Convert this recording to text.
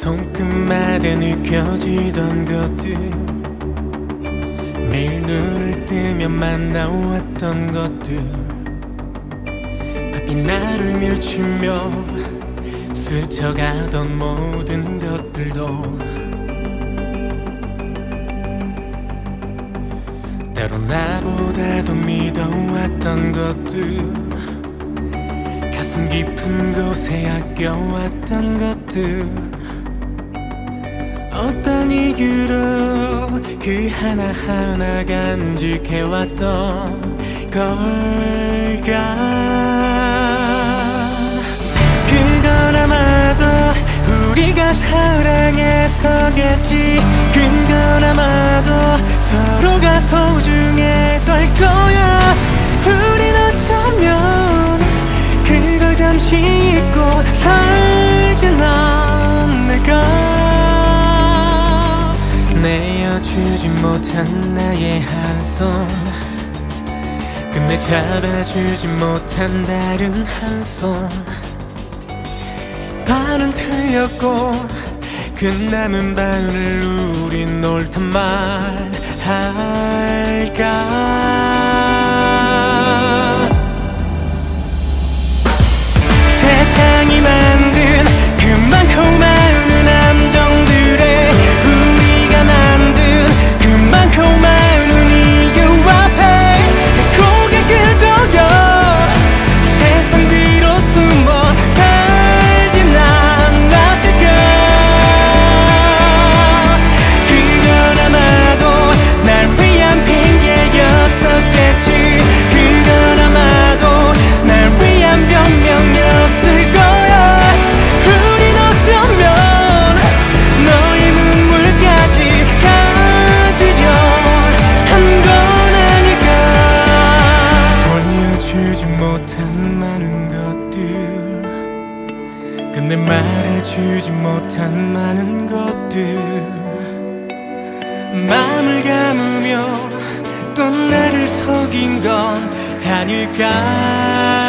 손끝마다 느껴지던 것들, 매일 눈을 뜨면 만나왔던 것들, 바뀐 나를 밀치며 스쳐가던 모든 것들도 때로 나보다도 믿어왔던 것들, 가슴 깊은 곳에 아껴왔던 것들, 어떤 이유로 그 하나하나 간직해왔던 걸까. 그건 아마도 우리가 사랑해서겠지. 그건 아마도 서로가 소중해서일 거야. 우린 어쩌면 그걸 잠시 잊고 살진 않을까. 내어주지 못한 나의 한 손, 근데 잡아주지 못한 다른 한 손, 반은 틀렸고 그 남은 반을 우린 옳단 말 할까. 세상이 만든 그 많고 많은 함정들에 우리가 만든 그 많고 많은 이유 앞에 내 고개 끄덕여 세상 뒤로 숨어 살진 않았을까. 그건 아마도 날 위한 핑계였었겠지. 그건 아마도 날 위한 변명이었을 거야. 우린 어쩌면 너의 눈물까지 가지려 한 건 아닐까. 돌려주지 못한 많은 것들, 근데 말해주지 못한 많은 것들, 마음을 감으며 또 나를 속인 건 아닐까.